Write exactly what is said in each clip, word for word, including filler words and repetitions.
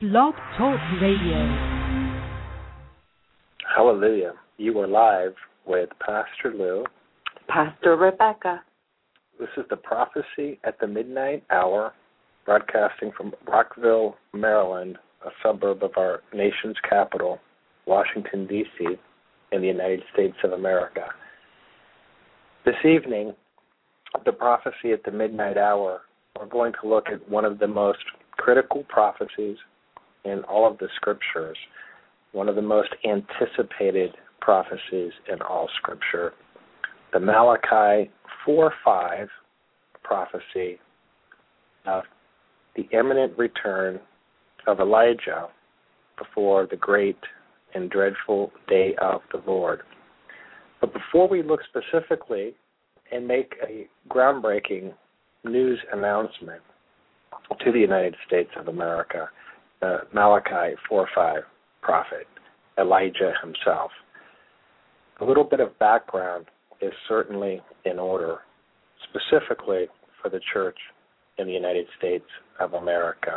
Blog Talk Radio. Hallelujah. You are live with Pastor Lou. Pastor Rebecca. This is the Prophecy at the Midnight Hour, broadcasting from Rockville, Maryland, a suburb of our nation's capital, Washington, D C, in the United States of America. This evening, the Prophecy at the Midnight Hour, we're going to look at one of the most critical prophecies in all of the Scriptures, one of the most anticipated prophecies in all Scripture, the Malachi four five prophecy of the imminent return of Elijah before the great and dreadful day of the Lord. But before we look specifically and make a groundbreaking news announcement to the United States of America, the Malachi four five prophet, Elijah himself, a little bit of background is certainly in order, specifically for the church in the United States of America.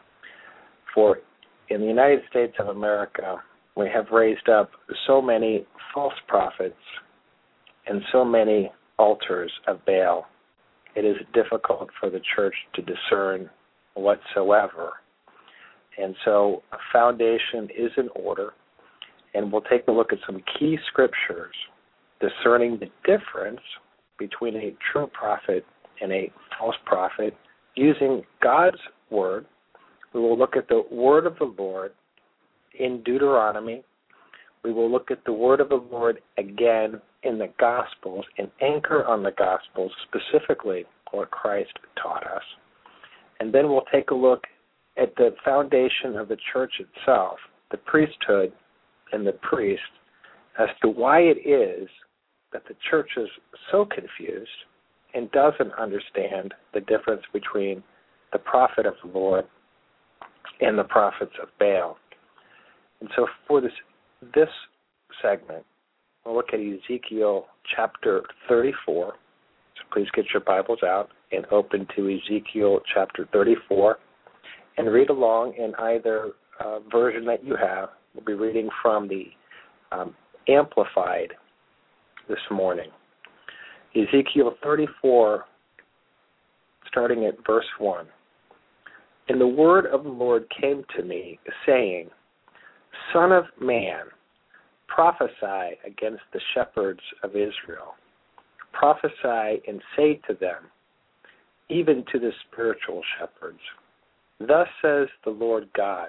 For in the United States of America, we have raised up so many false prophets and so many altars of Baal, it is difficult for the church to discern whatsoever. And so a foundation is in order, and we'll take a look at some key scriptures discerning the difference between a true prophet and a false prophet using God's word. We will look at the word of the Lord in Deuteronomy. We will look at the word of the Lord again in the Gospels and anchor on the Gospels, specifically what Christ taught us. And then we'll take a look at the foundation of the church itself, the priesthood and the priest, as to why it is that the church is so confused and doesn't understand the difference between the prophet of the Lord and the prophets of Baal. And so for this this segment, we'll look at Ezekiel chapter thirty-four. So please get your Bibles out and open to Ezekiel chapter thirty-four and read along in either uh, version that you have. We'll be reading from the um, Amplified this morning. Ezekiel thirty-four, starting at verse one. And the word of the Lord came to me, saying, Son of man, prophesy against the shepherds of Israel. Prophesy and say to them, even to the spiritual shepherds, Thus says the Lord God,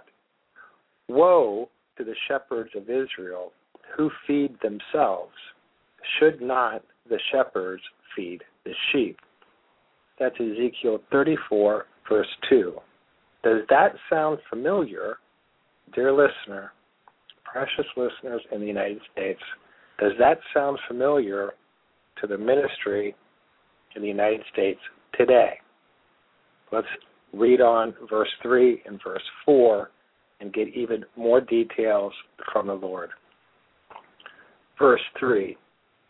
Woe to the shepherds of Israel who feed themselves. Should not the shepherds feed the sheep? That's Ezekiel thirty-four, verse two. Does that sound familiar, dear listener, precious listeners in the United States? Does that sound familiar to the ministry in the United States today? Let's read on verse three and verse four and get even more details from the Lord. Verse three,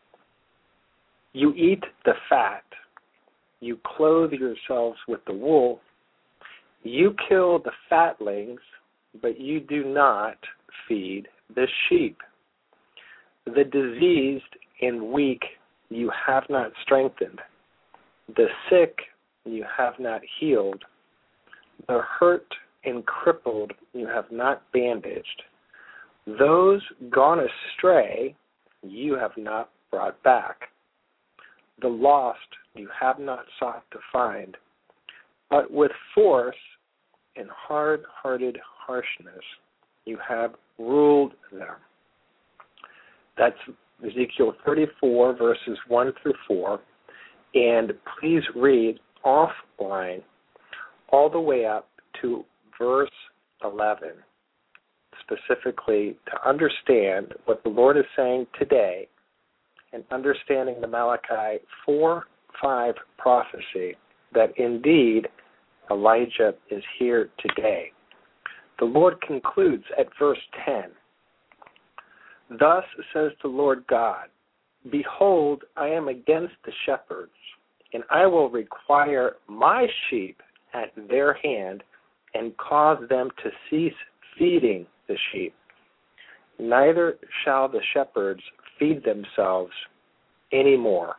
You eat the fat, you clothe yourselves with the wool, you kill the fatlings, but you do not feed the sheep. The diseased and weak you have not strengthened, the sick you have not healed, the hurt and crippled you have not bandaged, those gone astray you have not brought back, the lost you have not sought to find, but with force and hard-hearted harshness you have ruled them. That's Ezekiel thirty-four, verses one through four, and please read offline all the way up to verse eleven, specifically to understand what the Lord is saying today and understanding the Malachi four five prophecy that indeed Elijah is here today. The Lord concludes at verse ten. Thus says the Lord God, Behold, I am against the shepherds, and I will require my sheep at their hand, and cause them to cease feeding the sheep. Neither shall the shepherds feed themselves any more.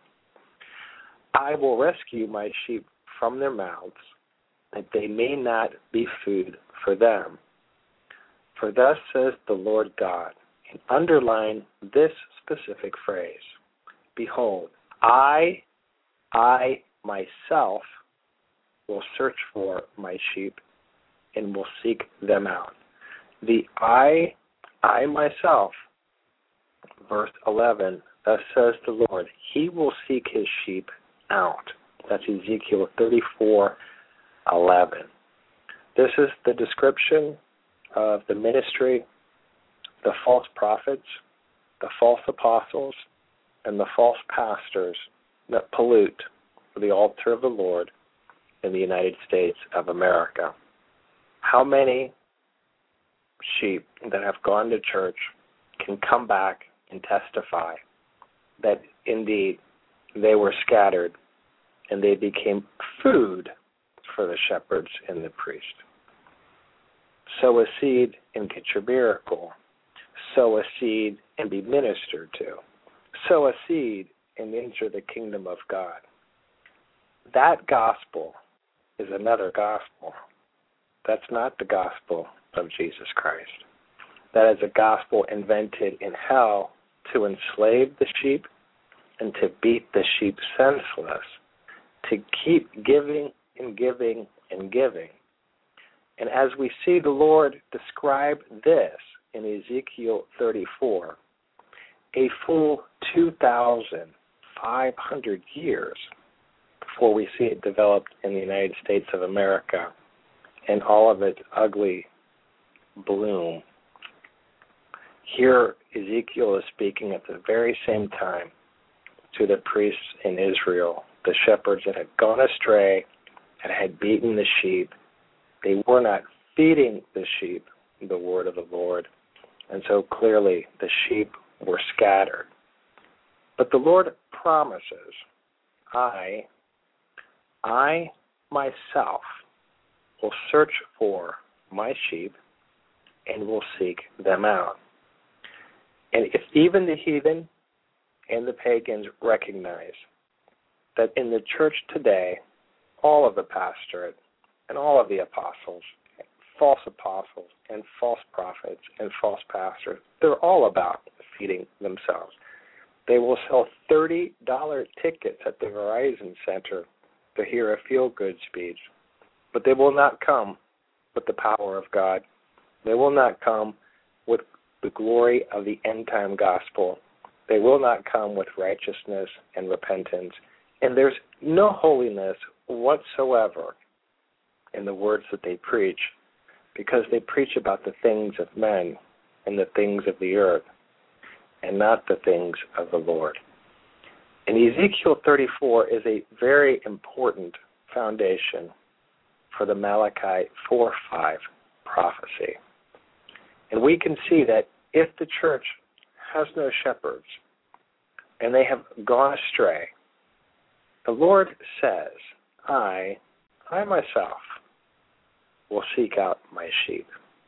I will rescue my sheep from their mouths, that they may not be food for them. For thus says the Lord God, and underline this specific phrase, behold, I, I myself will search for my sheep and will seek them out. The I, I myself, verse eleven, thus says the Lord, he will seek his sheep out. That's Ezekiel thirty-four eleven. This is the description of the ministry, the false prophets, the false apostles, and the false pastors that pollute the altar of the Lord in the United States of America. How many sheep that have gone to church can come back and testify that indeed they were scattered and they became food for the shepherds and the priest? Sow a seed and get your miracle. Sow a seed and be ministered to. Sow a seed and enter the kingdom of God. That gospel is another gospel. That's not the gospel of Jesus Christ. That is a gospel invented in hell to enslave the sheep and to beat the sheep senseless, to keep giving and giving and giving. And as we see the Lord describe this in Ezekiel thirty-four, a full two thousand five hundred years before we see it developed in the United States of America and all of its ugly bloom. Here, Ezekiel is speaking at the very same time to the priests in Israel, the shepherds that had gone astray and had beaten the sheep. They were not feeding the sheep the word of the Lord, and so clearly the sheep were scattered. But the Lord promises, I, I myself will search for my sheep and will seek them out. And if even the heathen and the pagans recognize that in the church today, all of the pastorate and all of the apostles, false apostles and false prophets and false pastors, they're all about feeding themselves. They will sell thirty dollars tickets at the Verizon Center to hear a feel-good speech, but they will not come with the power of God. They will not come with the glory of the end-time gospel. They will not come with righteousness and repentance. And there's no holiness whatsoever in the words that they preach, because they preach about the things of men and the things of the earth and not the things of the Lord. And Ezekiel thirty-four is a very important foundation for the Malachi four five prophecy. And we can see that if the church has no shepherds and they have gone astray, the Lord says, I, I myself will seek out my sheep.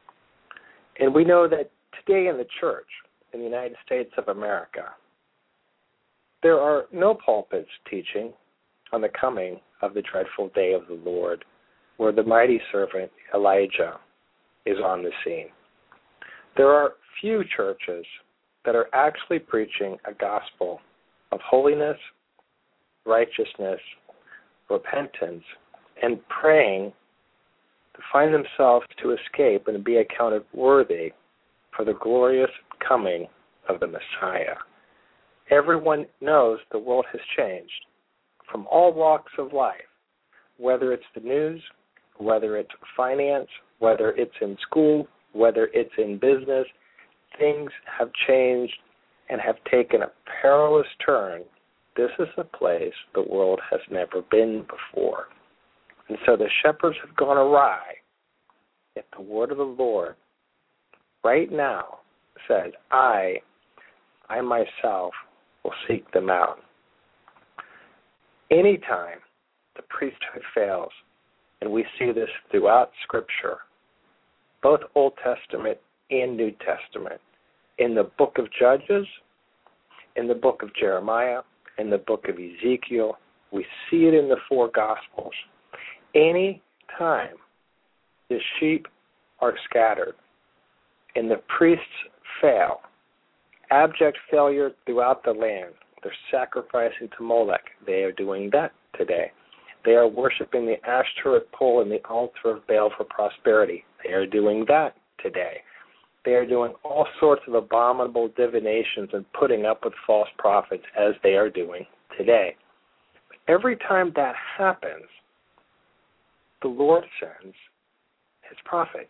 And we know that today in the church, in the United States of America, there are no pulpits teaching on the coming of the dreadful day of the Lord, where the mighty servant Elijah is on the scene. There are few churches that are actually preaching a gospel of holiness, righteousness, repentance, and praying to find themselves to escape and be accounted worthy for the glorious coming of the Messiah. Everyone knows the world has changed from all walks of life, whether it's the news, whether it's finance, whether it's in school, whether it's in business. Things have changed and have taken a perilous turn. This is a place the world has never been before. And so the shepherds have gone awry. If the word of the Lord right now says, I, I myself will seek them out. Anytime the priesthood fails, And we see this throughout Scripture, both Old Testament and New Testament. In the book of Judges, in the book of Jeremiah, in the book of Ezekiel, we see it in the four Gospels. Any time the sheep are scattered and the priests fail, abject failure throughout the land, they're sacrificing to Molech. They are doing that today. They are worshiping the Ashtoreth pole and the altar of Baal for prosperity. They are doing that today. They are doing all sorts of abominable divinations and putting up with false prophets as they are doing today. Every time that happens, the Lord sends his prophets.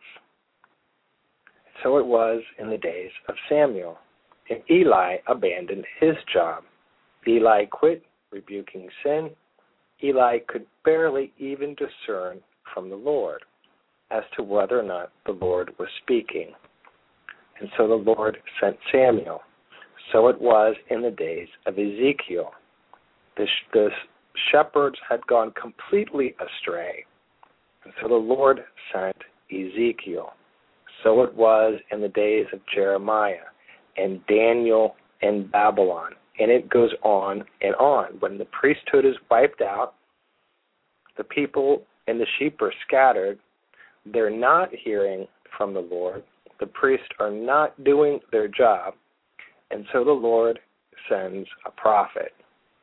So it was in the days of Samuel. And Eli abandoned his job. Eli quit rebuking sin. Eli could barely even discern from the Lord as to whether or not the Lord was speaking. And so the Lord sent Samuel. So it was in the days of Ezekiel. The, the shepherds had gone completely astray. And so the Lord sent Ezekiel. So it was in the days of Jeremiah and Daniel and Babylon. And it goes on and on. When the priesthood is wiped out, the people and the sheep are scattered. They're not hearing from the Lord. The priests are not doing their job. And so the Lord sends a prophet.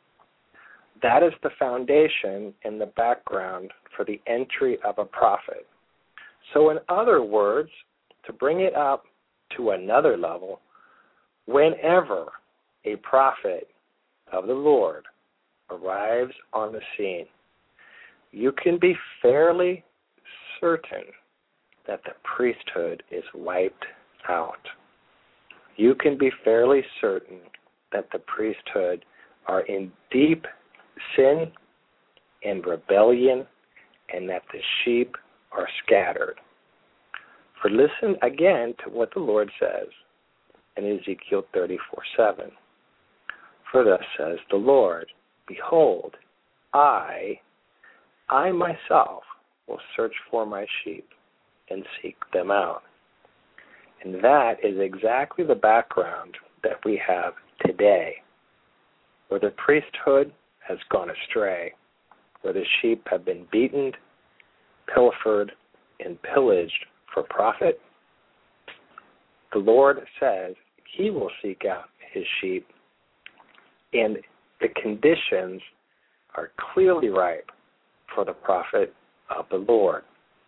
That is the foundation and the background for the entry of a prophet. So in other words, to bring it up to another level, whenever a prophet of the Lord arrives on the scene, you can be fairly certain that the priesthood is wiped out. You can be fairly certain that the priesthood are in deep sin and rebellion and that the sheep are scattered. For listen again to what the Lord says in Ezekiel thirty-four seven. For thus says the Lord, behold, I, I myself will search for my sheep and seek them out. And that is exactly the background that we have today, where the priesthood has gone astray, where the sheep have been beaten, pilfered, and pillaged for profit. The Lord says he will seek out his sheep, and the conditions are clearly ripe for the prophet of the Lord.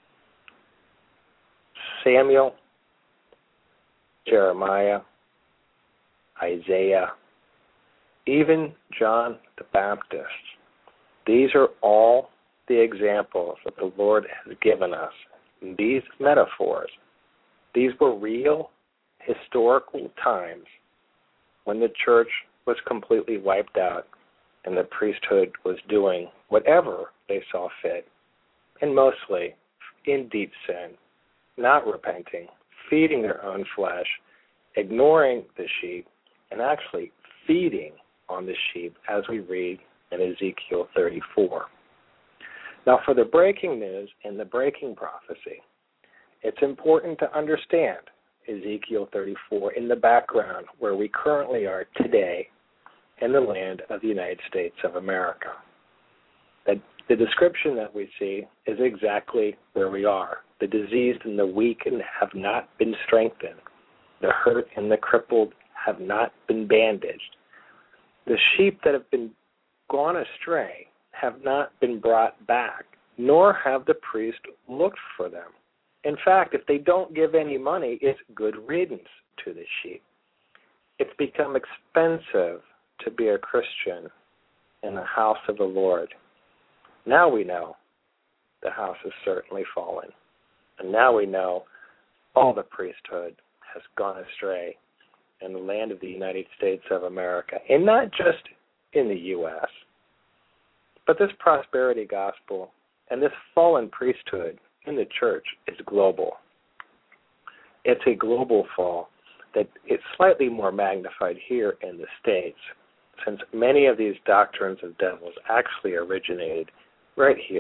Samuel, Jeremiah, Isaiah, even John the Baptist. These are all the examples that the Lord has given us. These metaphors, these were real historical times when the church was completely wiped out and the priesthood was doing whatever they saw fit, and mostly in deep sin, not repenting, feeding their own flesh, ignoring the sheep, and actually feeding on the sheep, as we read in Ezekiel thirty-four. Now, for the breaking news and the breaking prophecy, it's important to understand Ezekiel thirty-four in the background where we currently are today in the land of the United States of America. That the description that we see is exactly where we are. The diseased and the weak have not been strengthened. The hurt and the crippled have not been bandaged. The sheep that have been gone astray have not been brought back, nor have the priest looked for them. In fact, if they don't give any money, it's good riddance to the sheep. It's become expensive to be a Christian in the house of the Lord. Now we know the house has certainly fallen. And now we know all the priesthood has gone astray in the land of the United States of America. And not just in the U S, but this prosperity gospel and this fallen priesthood in the church is global. It's a global fall that it's slightly more magnified here in the States, since many of these doctrines of devils actually originated right here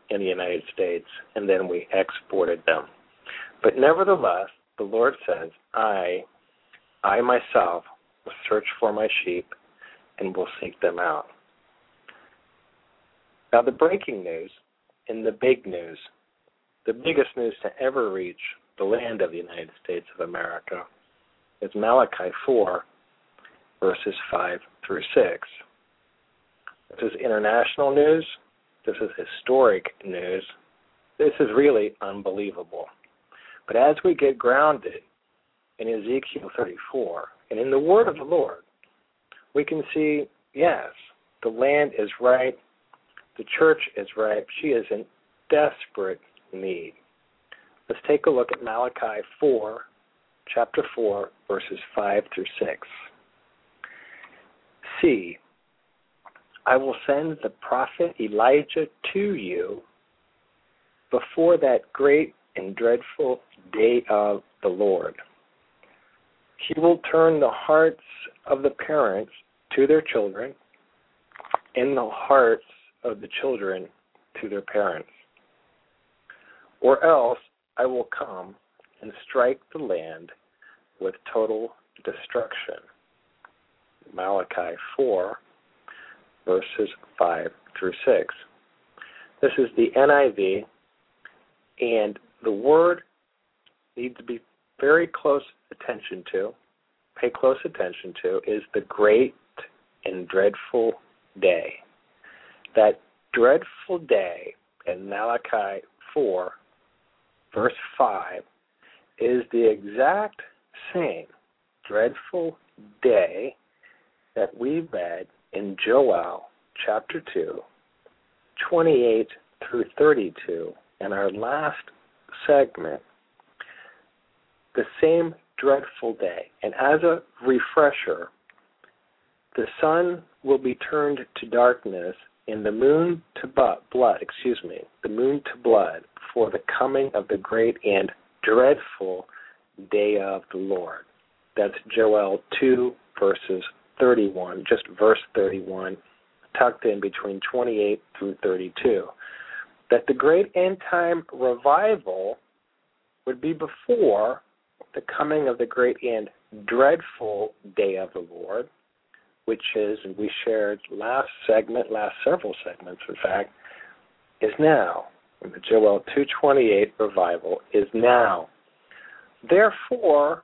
in the United States, and then we exported them. But nevertheless, the Lord says, I, I myself will search for my sheep and will seek them out. Now the breaking news and the big news, the biggest news to ever reach the land of the United States of America is Malachi four, verses five through six. This is international news. This is historic news. This is really unbelievable. But as we get grounded in Ezekiel thirty-four and in the word of the Lord, we can see, yes, the land is right. The church is right. She is in desperate need. Let's take a look at Malachi four, chapter four, verses five through six. See, I will send the prophet Elijah to you before that great and dreadful day of the Lord. He will turn the hearts of the parents to their children and the hearts of the children to their parents. Or else I will come and strike the land with total destruction. Malachi four, verses five through six. This is the N I V, and the word needs to be very close attention to, pay close attention to, is the great and dreadful day. That dreadful day in Malachi four, verse five, is the exact same dreadful day that we read in Joel chapter two, twenty-eight through thirty-two, in our last segment. The same dreadful day. And as a refresher, the sun will be turned to darkness and the moon to blood, excuse me, the moon to blood for the coming of the great and dreadful day of the Lord. That's Joel two, verses thirty-one, just verse thirty-one, tucked in between twenty-eight through thirty-two. That the great end time revival would be before the coming of the great and dreadful day of the Lord, which is, and we shared last segment, last several segments, in fact, is now. And the Joel two twenty-eight revival is now. Therefore,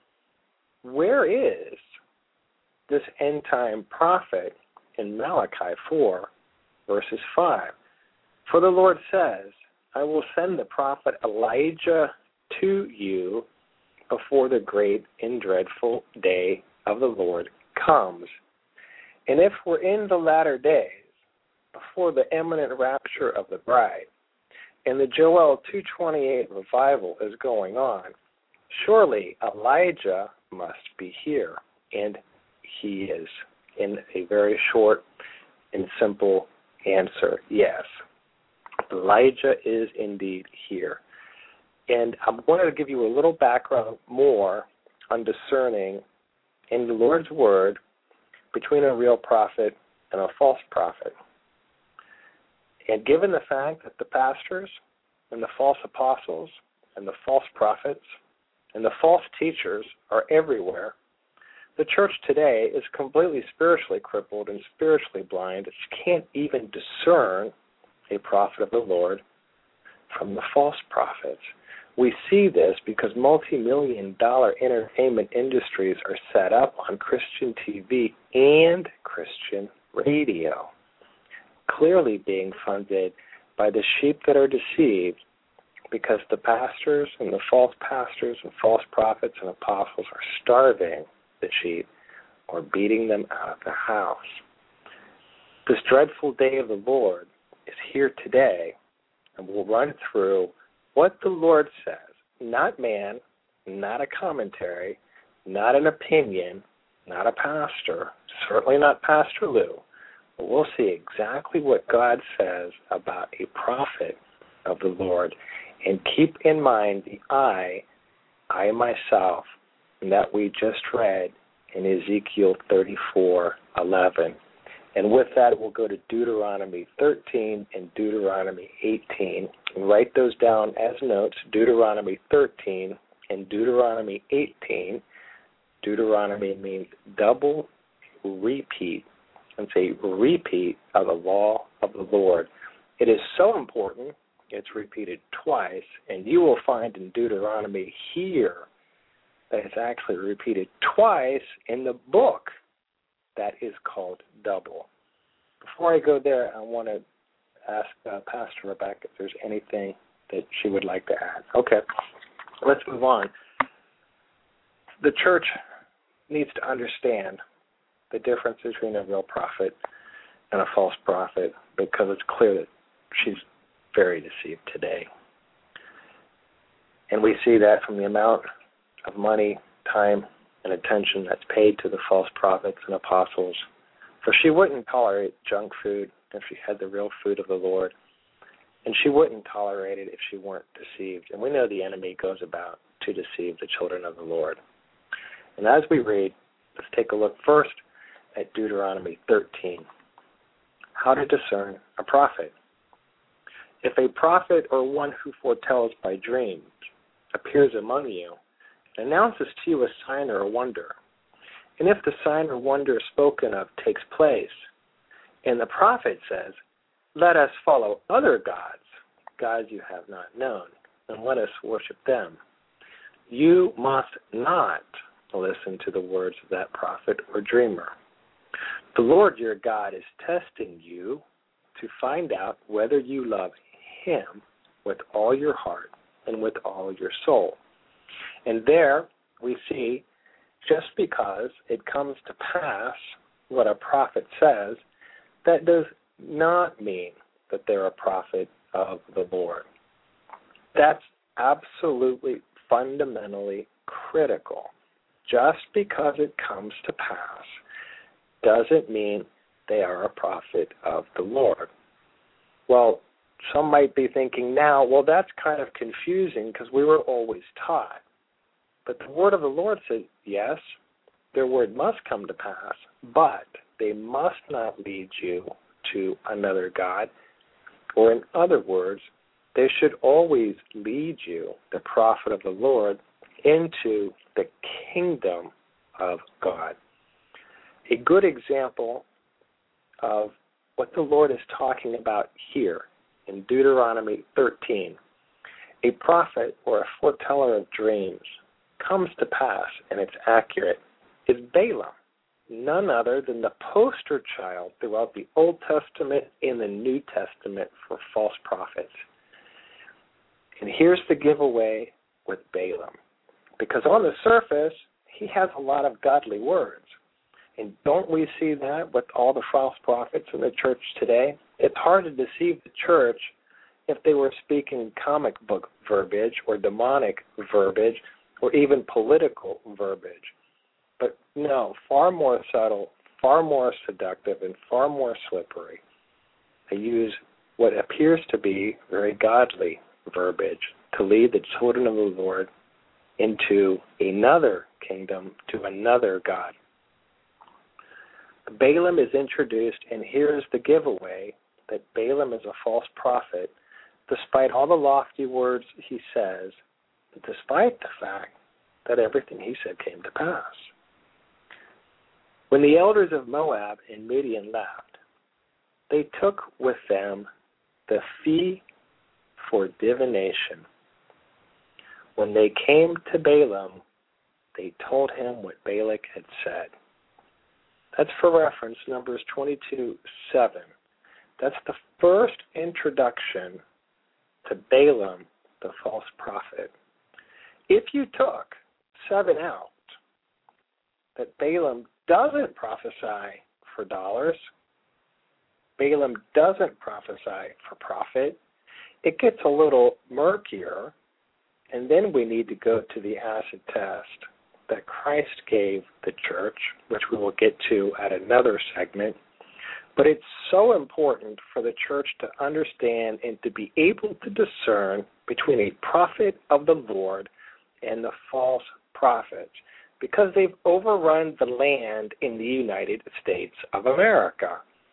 where is this end-time prophet in Malachi four, verses five? For the Lord says, I will send the prophet Elijah to you before the great and dreadful day of the Lord comes. And if we're in the latter days, before the imminent rapture of the bride, and the Joel two twenty-eight revival is going on, surely Elijah must be here. And he is, in a very short and simple answer, yes. Elijah is indeed here. And I wanted to give you a little background more on discerning in the Lord's Word between a real prophet and a false prophet. And given the fact that the pastors and the false apostles and the false prophets and the false teachers are everywhere, the church today is completely spiritually crippled and spiritually blind. It can't even discern a prophet of the Lord from the false prophets. We see this because multi-million dollar entertainment industries are set up on Christian T V and Christian radio, clearly being funded by the sheep that are deceived, because the pastors and the false pastors and false prophets and apostles are starving the sheep or beating them out of the house. This dreadful day of the Lord is here today, and we'll run through what the Lord says, not man, not a commentary, not an opinion, not a pastor, certainly not Pastor Lou, but we'll see exactly what God says about a prophet of the Lord. And keep in mind the I, I myself, that we just read in Ezekiel thirty-four eleven. And with that, we'll go to Deuteronomy thirteen and Deuteronomy eighteen, and write those down as notes, Deuteronomy thirteen and Deuteronomy eighteen. Deuteronomy means double repeat. It's a repeat of the law of the Lord. It is so important, it's repeated twice, and you will find in Deuteronomy here that it's actually repeated twice in the book that is called double. Before I go there, I want to ask uh, Pastor Rebecca if there's anything that she would like to add. Okay, let's move on. The church needs to understand the difference between a real prophet and a false prophet, because it's clear that she's very deceived today. And we see that from the amount of money, time, and attention that's paid to the false prophets and apostles. For she wouldn't tolerate junk food if she had the real food of the Lord, and she wouldn't tolerate it if she weren't deceived. And we know the enemy goes about to deceive the children of the Lord. And as we read, let's take a look first at Deuteronomy thirteen. How to discern a prophet. If a prophet or one who foretells by dreams appears among you and announces to you a sign or a wonder, and if the sign or wonder spoken of takes place, and the prophet says, "Let us follow other gods, gods you have not known, and let us worship them," you must not listen to the words of that prophet or dreamer. The Lord your God is testing you to find out whether you love him with all your heart and with all your soul. And there we see, just because it comes to pass what a prophet says, that does not mean that they're a prophet of the Lord. That's absolutely fundamentally critical. Just because it comes to pass doesn't mean they are a prophet of the Lord. Well, some might be thinking now, well, that's kind of confusing because we were always taught. But the word of the Lord says, yes, their word must come to pass, but they must not lead you to another God. Or in other words, they should always lead you, the prophet of the Lord, into the kingdom of God. A good example of what the Lord is talking about here in Deuteronomy thirteen, a prophet or a foreteller of dreams comes to pass and it's accurate, is Balaam, none other than the poster child throughout the Old Testament and the New Testament for false prophets. And here's the giveaway with Balaam. Because on the surface, he has a lot of godly words. And don't we see that with all the false prophets in the church today? It's hard to deceive the church if they were speaking comic book verbiage or demonic verbiage or even political verbiage. But no, far more subtle, far more seductive, and far more slippery. They use what appears to be very godly verbiage to lead the children of the Lord into another kingdom, to another God. Balaam is introduced, and here's the giveaway, that Balaam is a false prophet, despite all the lofty words he says, despite the fact that everything he said came to pass. When the elders of Moab and Midian left, they took with them the fee for divination. When they came to Balaam, they told him what Balak had said. That's for reference, Numbers twenty-two seven. That's the first introduction to Balaam, the false prophet. If you took seven out, that Balaam doesn't prophesy for dollars, Balaam doesn't prophesy for profit, it gets a little murkier, and then we need to go to the acid test that Christ gave the church, which we will get to at another segment. But it's so important for the church to understand and to be able to discern between a prophet of the Lord and the false prophets, because they've overrun the land in the United States of America.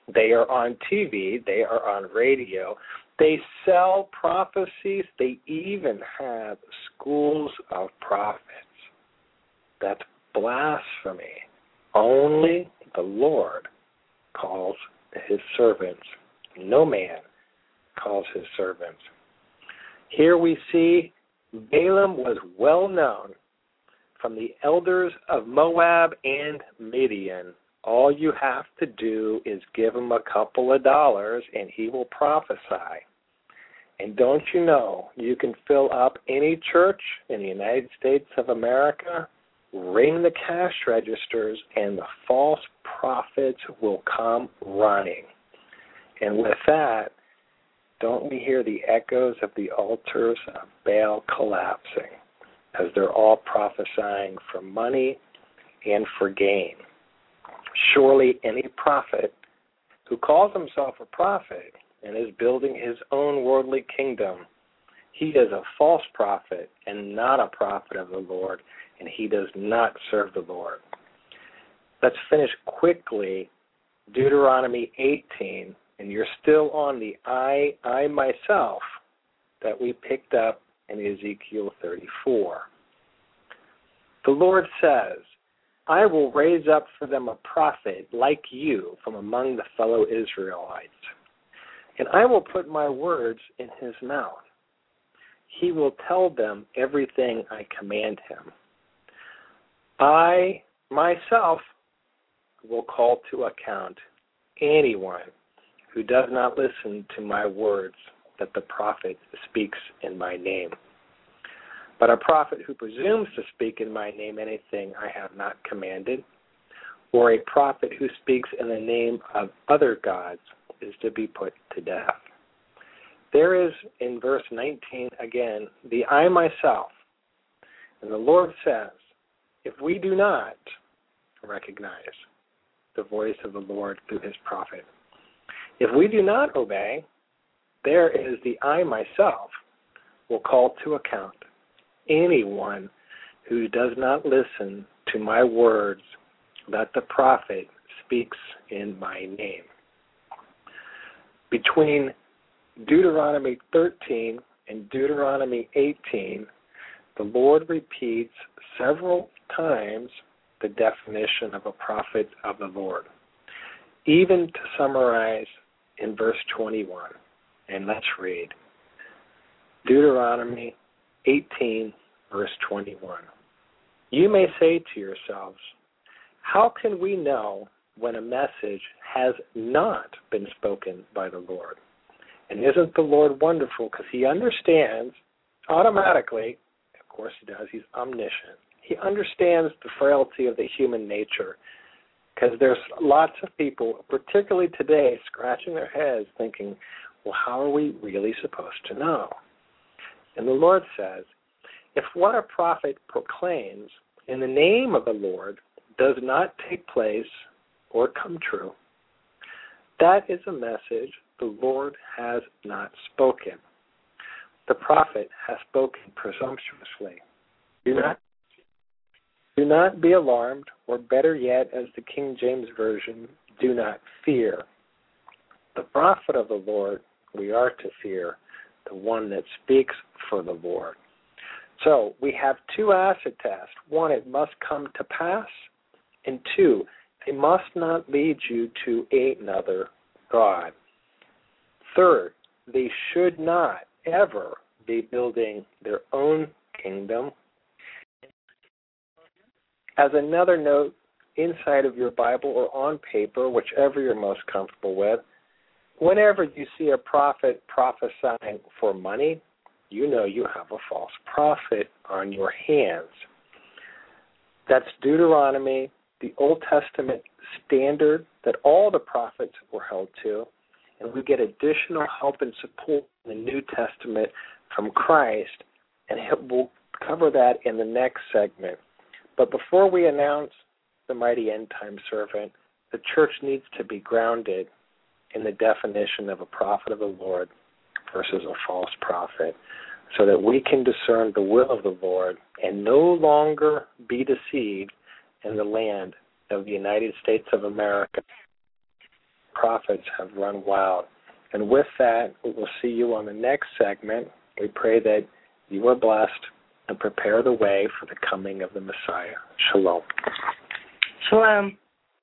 They are on T V. They are on radio. They sell prophecies. They even have schools of prophets. That's blasphemy. Only the Lord calls his servants. No man calls his servants. Here we see Balaam was well known from the elders of Moab and Midian. All you have to do is give him a couple of dollars and he will prophesy. And don't you know, you can fill up any church in the United States of America, ring the cash registers, and the false prophets will come running. And with that, don't we hear the echoes of the altars of Baal collapsing, as they're all prophesying for money and for gain? Surely any prophet who calls himself a prophet and is building his own worldly kingdom, he is a false prophet and not a prophet of the Lord, and he does not serve the Lord. Let's finish quickly Deuteronomy eighteen, and you're still on the I, I myself that we picked up in Ezekiel thirty-four. The Lord says, I will raise up for them a prophet like you from among the fellow Israelites, and I will put my words in his mouth. He will tell them everything I command him. I, myself, will call to account anyone who does not listen to my words that the prophet speaks in my name. But a prophet who presumes to speak in my name anything I have not commanded, or a prophet who speaks in the name of other gods, is to be put to death. There is, in verse nineteen again, the I myself. And the Lord says, if we do not recognize the voice of the Lord through his prophet, if we do not obey, there is the I myself will call to account anyone who does not listen to my words that the prophet speaks in my name. Between Deuteronomy thirteen and Deuteronomy eighteen, the Lord repeats several times the definition of a prophet of the Lord, even to summarize in verse twenty-one. And let's read Deuteronomy eighteen, verse twenty-one. You may say to yourselves, how can we know when a message has not been spoken by the Lord? And isn't the Lord wonderful? Because he understands automatically, of course he does, he's omniscient. He understands the frailty of the human nature, because there's lots of people, particularly today, scratching their heads thinking, well, how are we really supposed to know? And the Lord says, if what a prophet proclaims in the name of the Lord does not take place or come true, that is a message the Lord has not spoken. The prophet has spoken presumptuously. Do not, do not be alarmed, or better yet, as the King James Version, do not fear. The prophet of the Lord we are to fear, the one that speaks for the Lord. So we have two acid tests. One, it must come to pass. And two, they must not lead you to another God. Third, they should not ever be building their own kingdom. As another note, inside of your Bible or on paper, whichever you're most comfortable with, whenever you see a prophet prophesying for money, you know you have a false prophet on your hands. That's Deuteronomy, the Old Testament standard that all the prophets were held to, and we get additional help and support in the New Testament from Christ, and we'll cover that in the next segment. But before we announce the mighty end-time servant, the church needs to be grounded in the definition of a prophet of the Lord versus a false prophet, so that we can discern the will of the Lord and no longer be deceived in the land of the United States of America prophets have run wild. And with that, we will see you on the next segment. We pray that you are blessed and prepare the way for the coming of the Messiah. Shalom. Shalom.